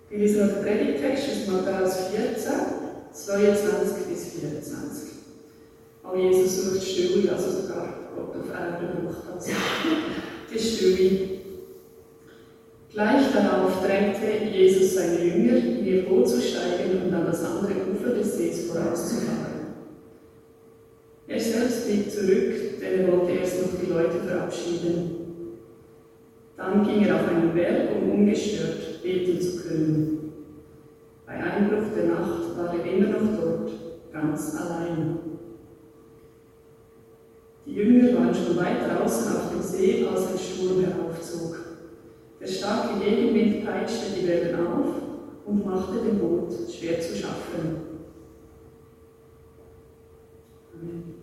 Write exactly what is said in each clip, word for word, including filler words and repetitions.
Wir lesen noch den Predigtext aus Matthäus vierzehn, zweiundzwanzig bis vierundzwanzig. Auch Jesus sucht Stille, also sogar Gott auf Erden braucht das. Die Stille. Gleich darauf drängte Jesus seine Jünger, in ihr Boot zu steigen und an das andere Ufer des Sees vorauszufahren. Er selbst blieb zurück, denn er wollte erst noch die Leute verabschieden. Dann ging er auf einen Berg, um ungestört beten zu können. Bei Einbruch der Nacht war er immer noch dort, ganz allein. Die Jünger waren schon weit draußen auf dem See, als ein Sturm heraufzog. Der starke Gegenwind peitschte die Wellen auf und machte dem Boot schwer zu schaffen. Amen.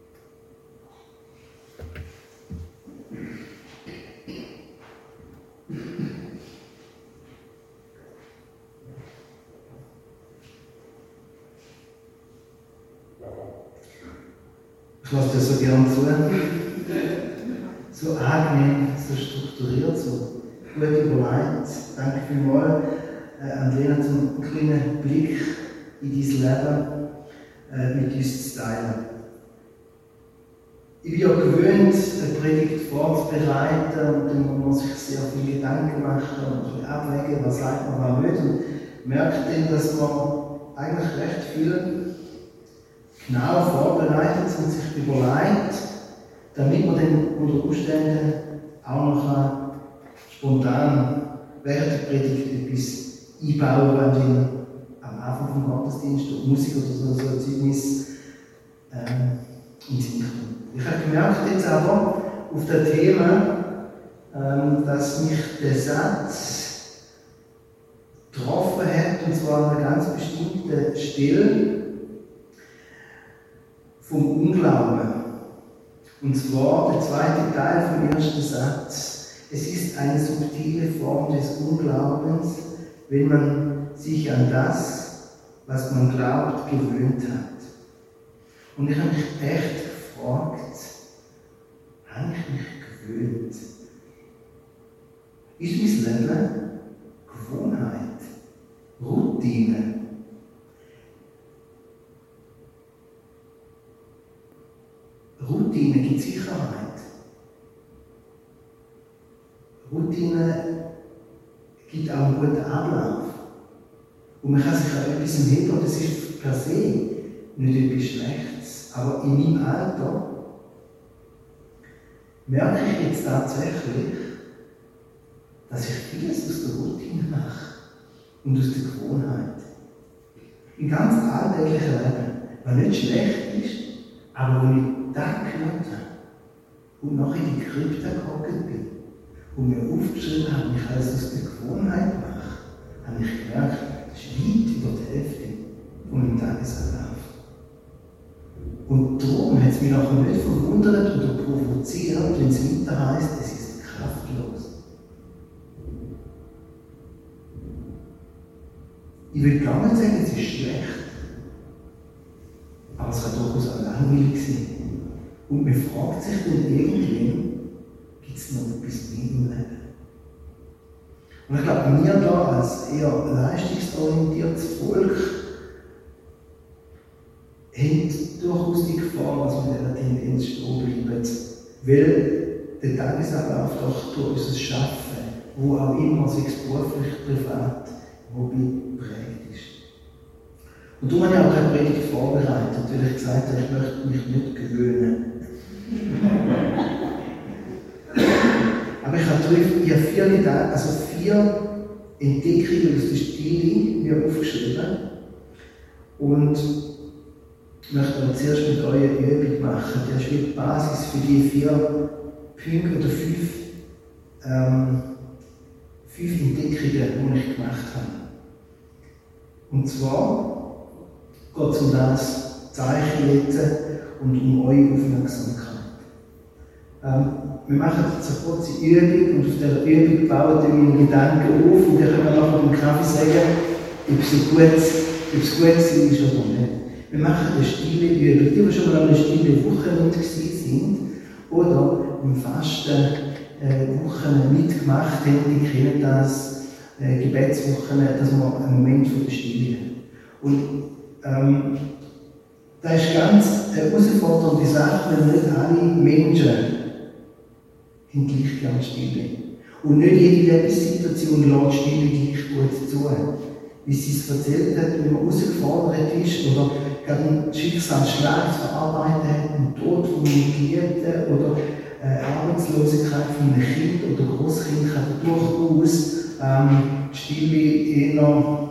Ich lasse dir so gerne zu. So angenehm, so strukturiert, so gut überlegt. Danke vielmals äh, an Lena zum kleinen Blick in dein Leben äh, mit uns zu teilen. Ich bin ja gewöhnt, eine Predigt vorzubereiten und dann muss man sich sehr viele Gedanken machen und abwägen, was sagt man, was nicht. Und merkt dann, dass man eigentlich recht viel genau vorbereitet und sich überlegt, damit man dann unter Umständen auch noch spontan während der Predigt etwas einbauen kann, am Anfang vom Gottesdienst, durch Musik oder so, so ein Zeugnis ähm, in Sinn kommt. Ich habe gemerkt jetzt aber auf das Thema, ähm, dass mich der Satz getroffen hat, und zwar an einer ganz bestimmten Stelle vom Unglauben. Und zwar der zweite Teil vom ersten Satz. Es ist eine subtile Form des Unglaubens, wenn man sich an das, was man glaubt, gewöhnt hat. Und ich habe mich echt gefragt, habe ich mich gewöhnt? Ist mein Leben Gewohnheit, Routine? Routine gibt Sicherheit. Routine gibt auch einen guten Ablauf. Und man kann sich an etwas heben, und das ist per se nicht etwas Schlechtes. Aber in meinem Alter merke ich jetzt tatsächlich, dass ich vieles aus der Routine mache und aus der Gewohnheit. Im ganz alltäglichen Leben, was nicht schlecht ist, aber wo ich da gehört habe und nachher in die Krypta gehockt bin und mir aufgeschrieben habe, wie ich alles aus der Gewohnheit mache, habe ich gemerkt, das ist weit über die Hälfte von meinem Tagesablauf. Und darum hat es mich nachher nicht verwundert oder provoziert, wenn es weiter heisst, es ist kraftlos. Ich will gar nicht sagen, es ist schlecht, aber es kann durchaus auch langweilig sein. Und man fragt sich dann irgendwann, gibt es noch etwas mehr im Leben? Und ich glaube, wir da als eher leistungsorientiertes Volk haben durchaus die Gefahr, dass wir in dieser Tendenz stehen bleiben, weil der Tagesablauf doch durch unser Schaffen, wo auch immer, sei es beruflich, privat, Hobby prägt ist. Und darum habe ich auch keine Predigt vorbereitet, weil ich gesagt habe, ich möchte mich nicht gewöhnen. Aber ich habe hier vier, also vier Entdeckungen aus der Stille mir aufgeschrieben. Und ich möchte aber zuerst mit euch eine Übung machen. Das ist die Basis für die vier Punkte oder fünf, ähm, fünf Entdeckungen, die ich gemacht habe. Und zwar geht es um das Zeichen jetzt und um eure Aufmerksamkeit. Ähm, wir machen jetzt eine kurze Übung und auf dieser Übung bauen wir meine Gedanken auf und dann können wir nachher beim Kaffee sagen, ob es so gut, ob es gut ist oder nicht. Wir machen eine stille Übung. Die, die schon mal eine stille Woche sind oder im Fasten äh, Wochen mitgemacht haben, die kennen das. äh, Gebetswochen, dass wir einen Moment von der Stille haben. Und ähm, das ist ganz eine herausfordernde Sache, weil nicht alle Menschen haben gleich gerne Stille. Und nicht jede Lebenssituation lässt Stille gleich gut zu. Wie sie es erzählt hat, wenn man herausgefordert ist oder gerade einen Schicksalsschlag zu verarbeiten hat, einen Tod von einem Geliebten oder äh, Arbeitslosigkeit von einem Kind oder Großkind, kann durchaus ähm, die Stille eher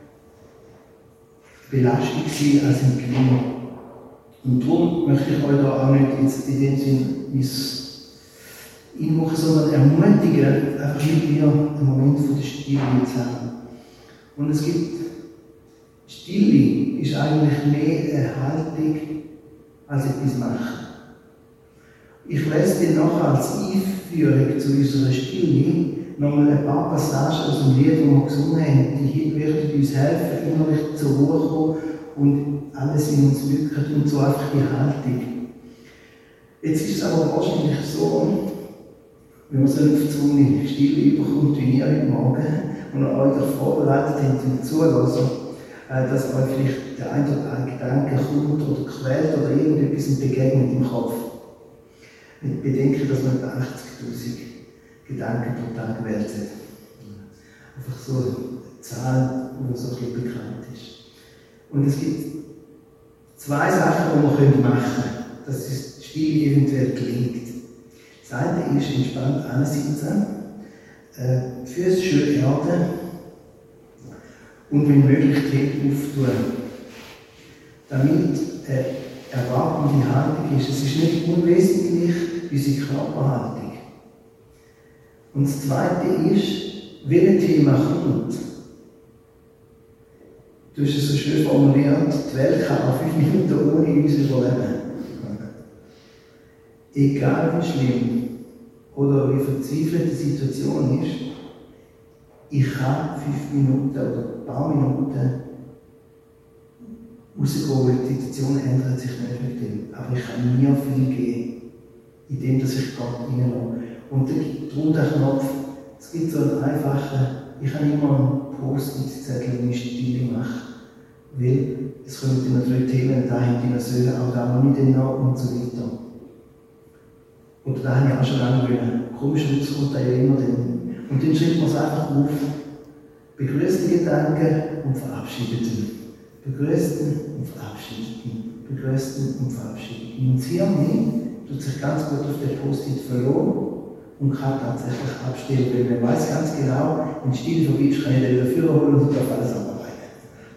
Belastung sein als im Klima. Und darum möchte ich euch da auch nicht jetzt in dem Sinn einmachen, sondern ermutigen, einfach mit mir einen Moment von der Stille zu haben. Und es gibt, Stille ist eigentlich mehr eine Haltung als etwas machen. Ich lese dir nachher als Einführung zu unserer Stille nochmal ein paar Passagen aus dem Lied, das wir gesungen haben, die werden uns helfen, innerlich zur Ruhe zu kommen und alles in uns wirkt und so einfach die Haltung. Jetzt ist es aber wahrscheinlich so, wenn man so eine gezwungene Stille überkommt wie wir heute Morgen und euch darauf vorbereitet habt zum Zuhören, dass euch vielleicht der ein oder andere Gedanke kommt oder quält oder irgendetwas begegnet im Kopf. Mit Bedenken, dass man etwa achtzigtausend Gedanken pro Tag gewählt hat. Einfach so eine Zahl, die so ein bisschen bekannt ist. Und es gibt zwei Sachen, die man machen können, dass die Stille eventuell gelingt. Das eine ist entspannt ansitzen, äh, Füße schön erden und wenn möglich Tee auftun. Damit äh, erwartende Haltung ist. Es ist nicht unwesentlich unsere Körperhaltung. Und das zweite ist, welches Thema kommt. Du hast es so schön formuliert, die Welt kann auch fünf Minuten ohne uns überleben. Egal wie schlimm oder wie verzweifelt die Situation ist, ich kann fünf Minuten oder ein paar Minuten rausgehen, weil die Situation ändert sich nicht mit dem. Aber ich kann mir viel geben, indem dass ich Gott reinlasse. Und darum der Knopf, es gibt so einen einfachen, ich habe immer einen Post-it-Zettel, den ich Stille mache. Weil es kommen immer drei Themen dahin, die wir sollen, auch da noch nicht nach und so weiter. Oder da habe ich auch schon lange wollen. Komisch, es kommt da ja immer dann. Und dann schreibt man es einfach auf. Begrüßt die Gedanken und verabschiedet ihn. Begrüßt ihn und verabschiedet ihn. Begrüßt ihn und verabschiedet ihn. Und das Hirn tut sich ganz gut auf den Post-it verloren und kann tatsächlich abstellen, weil man weiß ganz genau, wenn Stille vorbei ist, kann ich den wieder Führer holen und darf alles abarbeiten.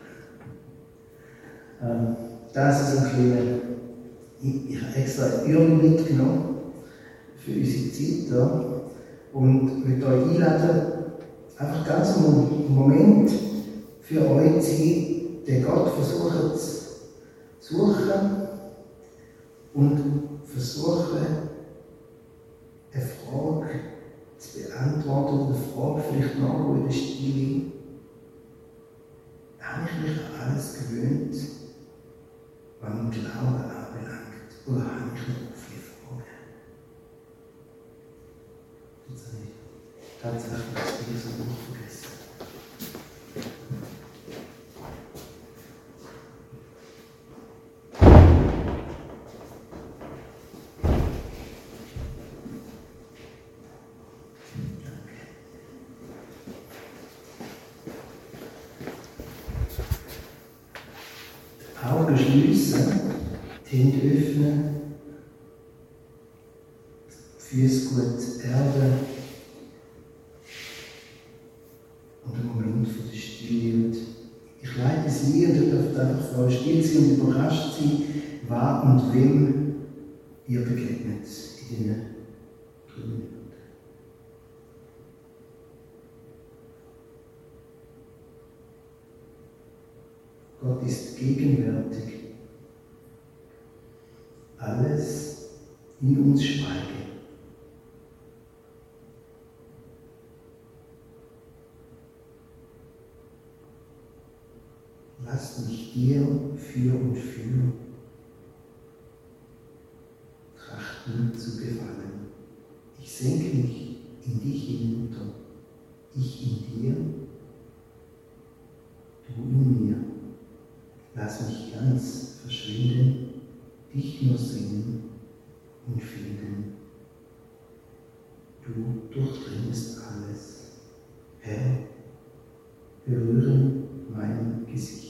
Ähm, das ist ein kleiner, ich, ich habe extra eine Übung mitgenommen für unsere Zeit da und möchte euch einladen, einfach ganz einen Moment für euch zu sein, den Gott versucht zu suchen und versuchen, eine Frage zu beantworten oder eine Frage vielleicht nachgehen in der Stille. Habe ich mich an alles gewöhnt, was mein Glauben anbelangt? Oder habe ich noch viele Fragen? Jetzt habe ich tatsächlich das Lesen noch vergessen. Augen schließen, die Hände öffnen, Füße gut erden und einen Moment von der Stille. Und ich leite Sie und ihr dürft einfach für euch still sein und überrascht sein, wann und wem ihr begegnet in diesen drei Minuten. Gott ist gegenwärtig. Alles in uns schweige. Lass mich dir für und für trachten zu gefallen. Ich senke mich in dich hinunter, ich in dir. Du in mir, lass mich ganz verschwinden, dich nur sehen und finden. Du durchdringst alles, Herr, berühre mein Gesicht.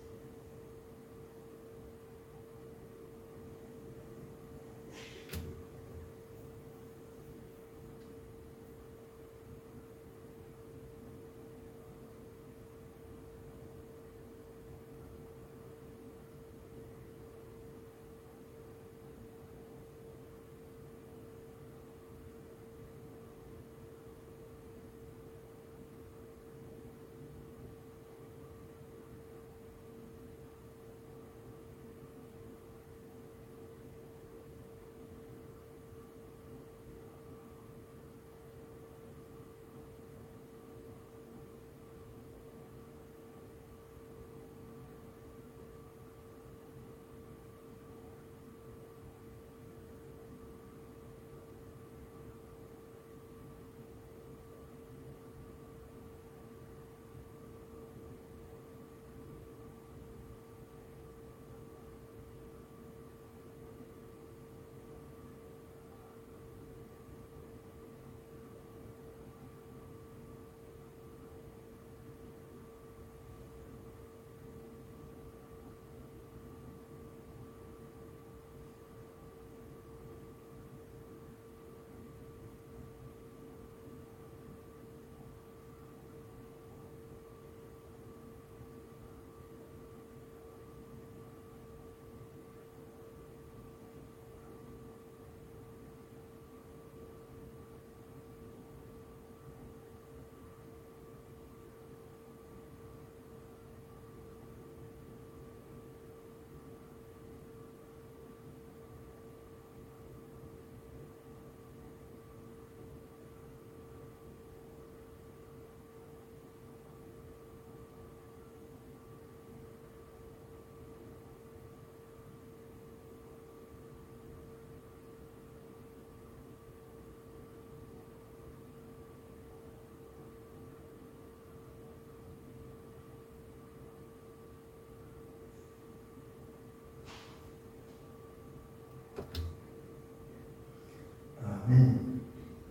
Amen.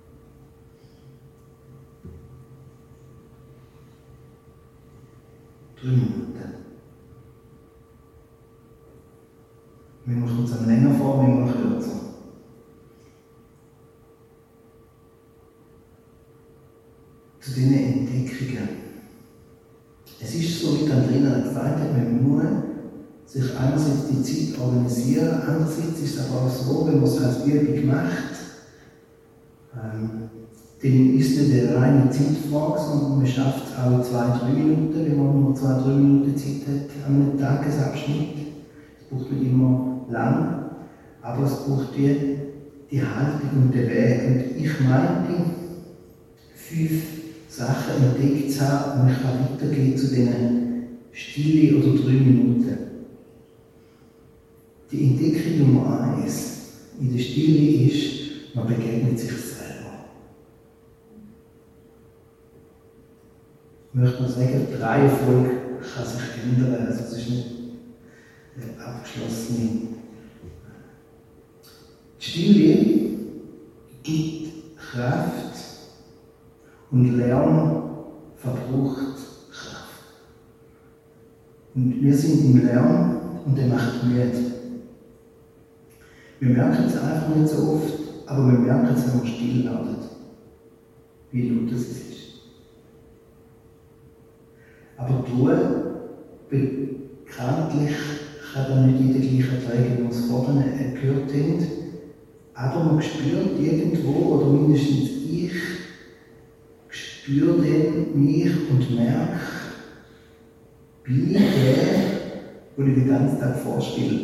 Drei Minuten. Manchmal kommt es einem länger vor, manchmal kürzer. Zu diesen Entdeckungen. Es ist so, wie Andrea gesagt hat, man muss sich einerseits die Zeit organisieren, andererseits ist es aber auch so, wenn man es als Übung macht, ähm, dann ist nicht eine reine Zeitfrage, sondern man schafft es auch zwei, drei Minuten, wenn man nur zwei, drei Minuten Zeit hat an einem Tagesabschnitt. Es braucht nicht immer lang, aber es braucht die, die Haltung und den Weg. Und ich meinte, fünf Sachen entdeckt zu haben und ich kann weitergehen zu diesen Stille oder drei Minuten. Die Entdeckung Nummer eins in der Stille ist, man begegnet sich selber. Ich möchte noch sagen, die Reihenfolge kann sich ändern, also es ist nicht abgeschlossen. Die Stille gibt Kraft und Lärm verbraucht Kraft. Und wir sind im Lärm und der macht müde. Wir merken es einfach nicht so oft, aber wir merken es, wenn wir still werden, wie laut es ist. Aber die Ruhe, bekanntlich kann dann nicht jeder gleich ertragen, wie wir es vorhin gehört haben, aber man spürt irgendwo, oder mindestens ich, spüre dann mich und merke, bin ich der, den ich den ganzen Tag vorspiele?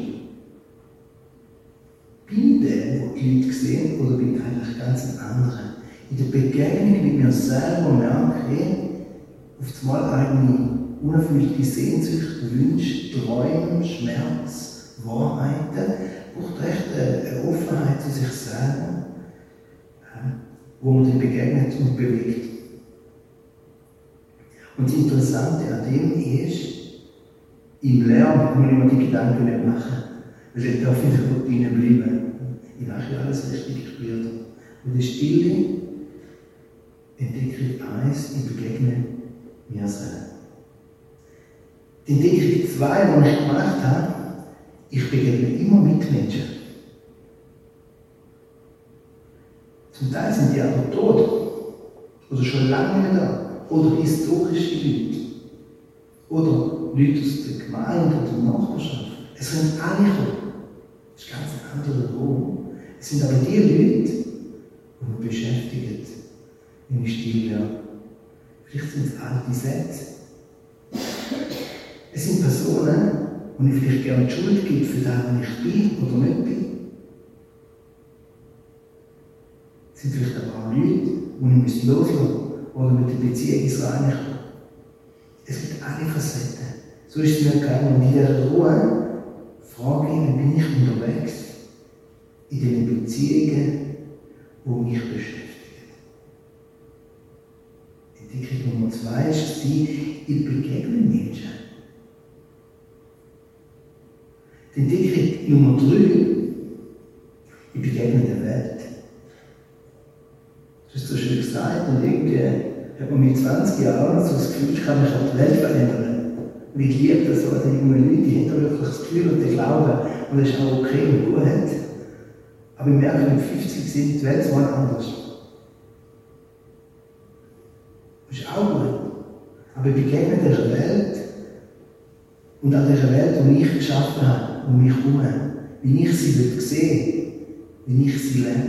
Bin ich der, der die Leute sehen, oder bin ich eigentlich ganz ein anderer? In der Begegnung mit mir selber merke ich, auf einmal eine unerfüllte Sehnsucht, Wünsche, Träume, Schmerz, Wahrheiten, braucht echt eine Offenheit zu sich selber, wo man dann begegnet und bewegt. Und das Interessante an dem ist, im Lärm muss ich mir die Gedanken nicht machen, weil ich darf in der Routine bleiben. Ich mache ja alles richtig später. Und die Stille entdecke ich eins, ich begegne mir selbst. Die Entdeckung zwei, die ich gemacht habe, ich begegne immer Mitmenschen. Zum Teil sind die aber tot. Oder schon lange nicht mehr da. Oder historische Leute. Oder Leute aus der Gemeinde oder der Nachbarschaft. Es können alle kommen. Das ist ganz ein anderer Raum. Es sind aber die Leute, die mich beschäftigen, wenn ich still werde. Vielleicht sind es alte Sätze. Es sind Personen, die ich vielleicht gerne die Schuld gebe für das, was ich bin oder nicht bin. Es sind vielleicht aber auch Leute, die ich loslassen muss oder mit der Beziehung ins Reine kommen. Es gibt alle Facetten. So ist es mir gegangen. Und in dieser Ruhe frage ich, wie bin ich unterwegs in den Beziehungen, die mich beschäftigen. Entdeckung Nummer zwei ist die, ich begegne Menschen. Die Entdeckung Nummer drei, ich begegne der Welt. Das ist so schön gesagt und irgendwie hat man mit zwanzig Jahren so das Gefühl, ich kann mich auf die Welt verändern. Und ich liebe das so, die jungen Leute, die haben wirklich das Gefühl und den Glauben und das ist auch okay und gut. Aber ich merke, mit fünfzig sind die Welt mal anders. Das ist auch gut. Aber ich begegne dieser Welt und an dieser Welt, die ich geschaffen habe, um mich herum, wie ich sie sehe, wie ich sie lebe.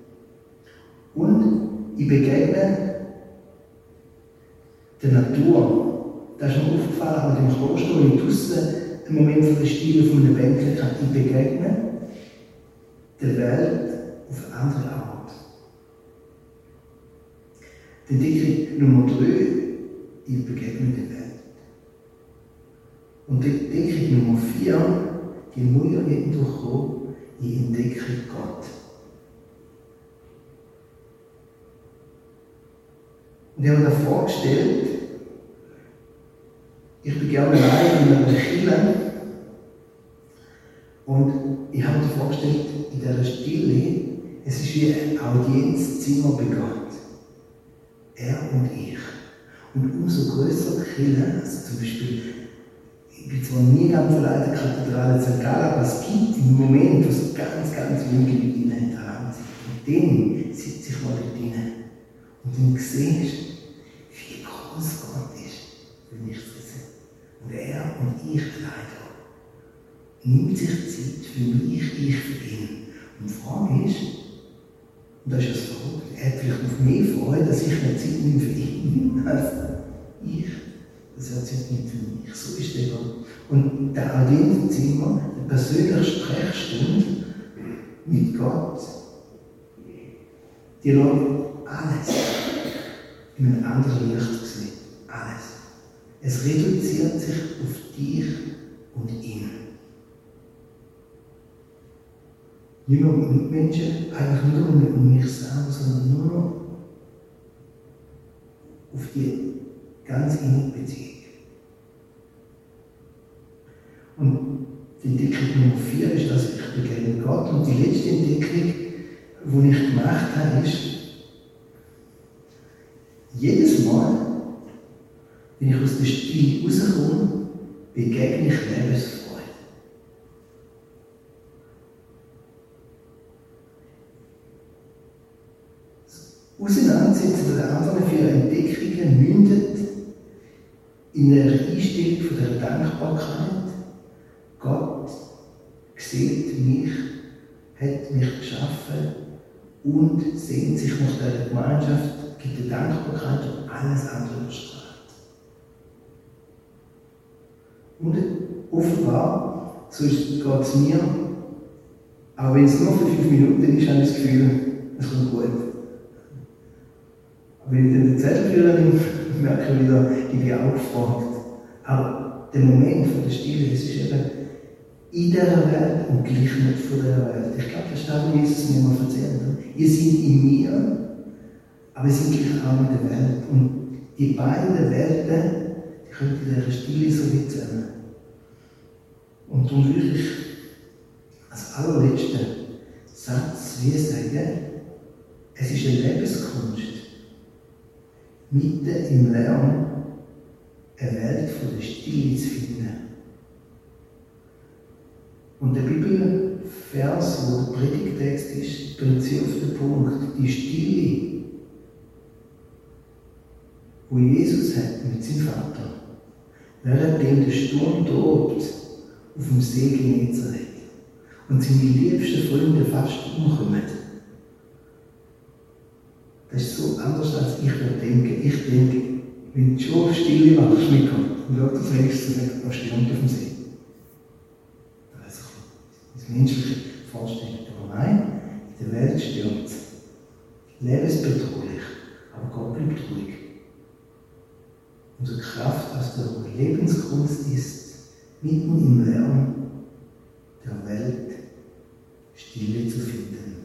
Und ich begegne der Natur. Das ist mir aufgefallen, mit dem Kloster, wo ich draussen einen Moment von der Stille von einem Bänkchen kann. Ich begegne der Welt auf eine andere Art. Die Entdeckung Nummer drei, ich begegne der Welt. Und die Entdeckung Nummer vier, die muss ja irgendwo kommen, ich entdecke Gott. Und ich habe mir vorgestellt, ich bin gerne allein in einer Kirche und ich habe mir vorgestellt, in dieser Stille, es ist wie ein Audienzzimmer bei Gott. Er und ich. Und umso größer die Kirche, also zum Beispiel, ich bin zwar nie ganz allein in der Kathedrale Sankt Gallen, aber es gibt einen Moment, wo so ganz, ganz wenige Leute in der Hand sind. Und dann sitze ich mal dort drin. Und dann siehst du, wie groß Gott ist, wenn ich es sehe. Und er und ich leider nimmt sich Zeit für mich, ich für ihn. Und die Frage ist, und das ist das Verrückte, er hat vielleicht auf mich Freude, dass ich mehr Zeit nehme für ihn, als ich, dass er Zeit nimmt für mich. So ist der Gott. Und der Audienzzimmer, die persönliche Sprechstunde mit Gott, die lässt alles in einem anderen Licht sehen. Alles. Es reduziert sich auf dich und ihn. Nicht mehr mit Menschen, eigentlich nur mit mich selber, sondern nur noch auf die ganz innige Beziehung. Und die Entdeckung Nummer vier ist, dass ich begegne Gott. Und die letzte Entdeckung, die ich gemacht habe, ist, jedes Mal, wenn ich aus der Stille rauskomme, begegne ich Lebensfreude. Das Auseinandersetzen der anderen vier Entdeckungen mündet in einer Einstellung von der Dankbarkeit. Gott sieht mich, hat mich geschaffen und sehnt sich nach dieser Gemeinschaft, gibt die Dankbarkeit und alles andere überstrahlt. Und offenbar, so geht es mir, auch wenn es nur für fünf Minuten ist, habe ich das Gefühl, es kommt gut. Aber wenn ich dann den Zettel führe, merke ich wieder, ich bin auch gefragt. Aber der Moment von der Stille, es ist eben in dieser Welt und gleich nicht von dieser Welt. Ich glaube, das ist das, was Jesus mir mal erzählt hat. Ihr seid in mir, aber ihr seid gleich auch in der Welt. Und die beiden Welten, die kommen in dieser Stille so wie zusammen. Und darum würde ich als allerletzten Satz wie sagen, es ist eine Lebenskunst, mitten im Lärm eine Welt von der Stille zu finden. Und der Bibelvers, wo der Predigtext ist, bringt sie auf den Punkt, die Stille, wo Jesus hat mit seinem Vater, währenddem der Sturm tobt auf dem See Genezareth und seine liebsten Freunde fast umkommen. Das ist so anders, als ich denke. Ich denke, wenn du schon Stille machst mit Gott, und Gott das wenigstens ein paar Stunden auf dem See. Das ist das menschliche Vorstellung. Aber nein, in der Welt stürmt es. Lebensbedrohlich, aber Gott bleibt ruhig. Unsere Kraft aus der Lebenskunst ist, mitten im Lärm der Welt Stille zu finden.